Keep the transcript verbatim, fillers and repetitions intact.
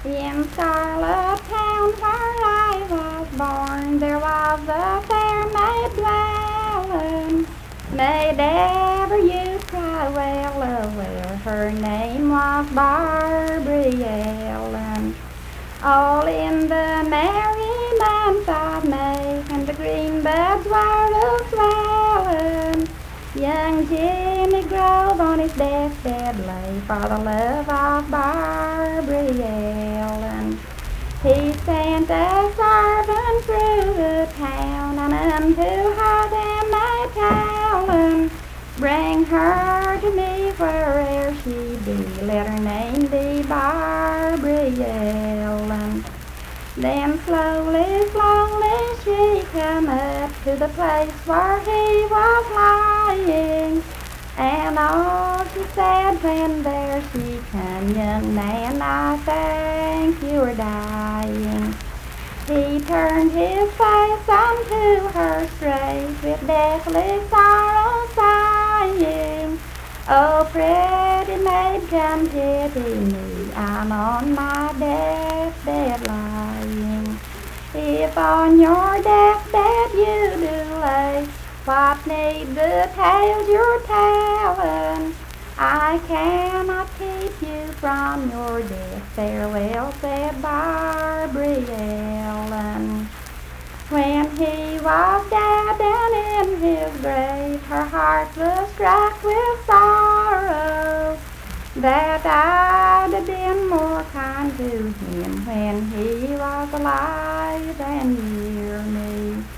In Scarlet Town where I was born, there was a fair maid dwelling, maid ever you cry well, oh well, her name was Barbary Ellen. All in the merry month of May, and the green buds were a-swelling, young Jimmy Grove on his deathbed lay for the love of Barbary Ellen. He sent a servant through the town, and unto her them I tellin, bring her to me where'er she be, let her name be Barbary Ellen. Then slowly, slowly she come up to the place where he was lying, and all she said when there she come, young man, I think you are dying. He turned his face unto her straight, with deathly sorrow sighing, oh, pretty maid, come pity me, I'm on my deathbed lying. If on your deathbed you do lay, what need the tales you're telling? I cannot keep you from your death. Farewell, said Barbary Ellen. When he was dead and in his grave, her heart was struck with sorrow, that I'd have been more kind to him when he was alive and near me.